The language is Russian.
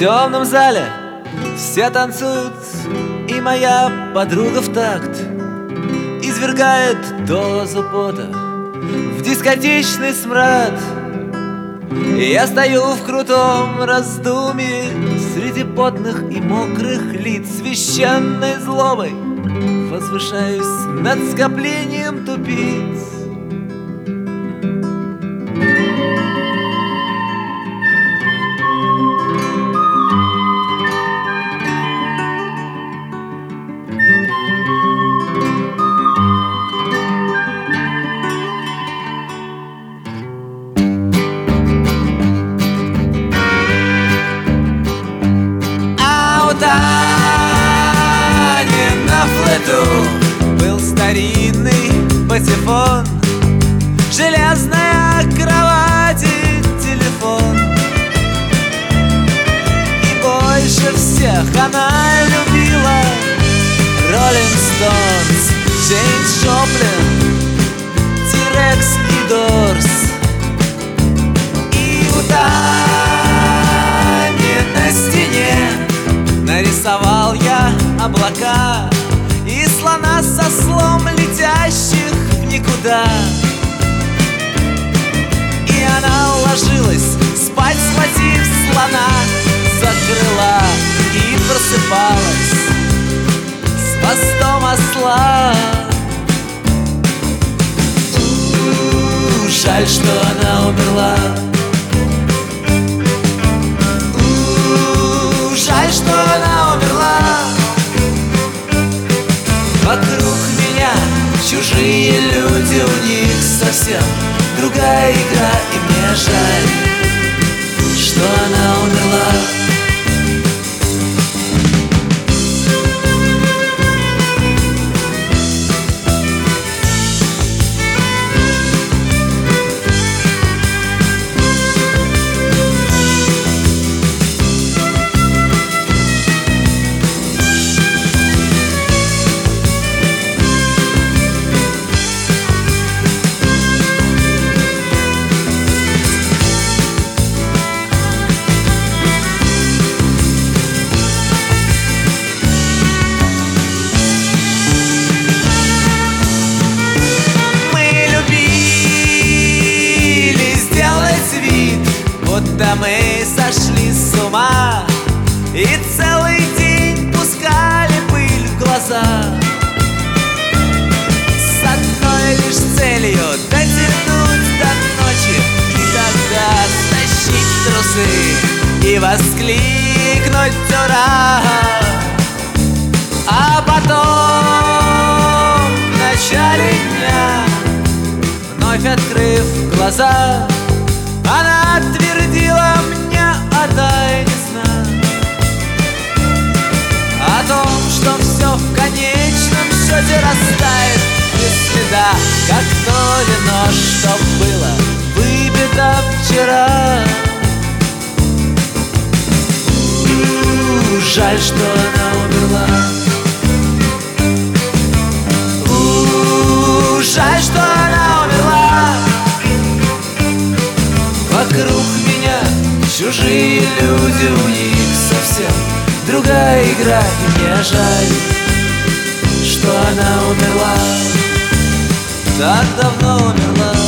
темном зале все танцуют, и моя подруга в такт извергает дозу пота в дискотечный смрад. И я стою в крутом раздумье среди потных и мокрых лиц, священной злобой возвышаюсь над скоплением тупиц. На флету был старинный патефон, железная кровать и телефон. И больше всех она любила Роллинг Стоунс, Джеймс Джоплин, Тирекс и Дорс. И у Тани на стене нарисовал я облака и слона со слом, летящих в никуда. И она ложилась спать, схватив слона за крыла, и просыпалась с хвостом осла. Жаль, что она умерла. Жаль, что она умерла. Вокруг меня чужие люди, у них совсем другая игра. И мне жаль, что она умерла. Будто мы сошли с ума и целый день пускали пыль в глаза, с одной лишь целью дотянуть до ночи и тогда стащить трусы и воскликнуть ура. А потом в начале дня, вновь открыв глаза, она твердила мне о тайне сна, о том, что все в конечном счете растает без следа, как то вино, что было выпито вчера. Жаль, что она умерла. Жаль, что она умерла. Вокруг меня чужие люди, у них совсем другая игра. И мне жаль, что она умерла, так давно умерла.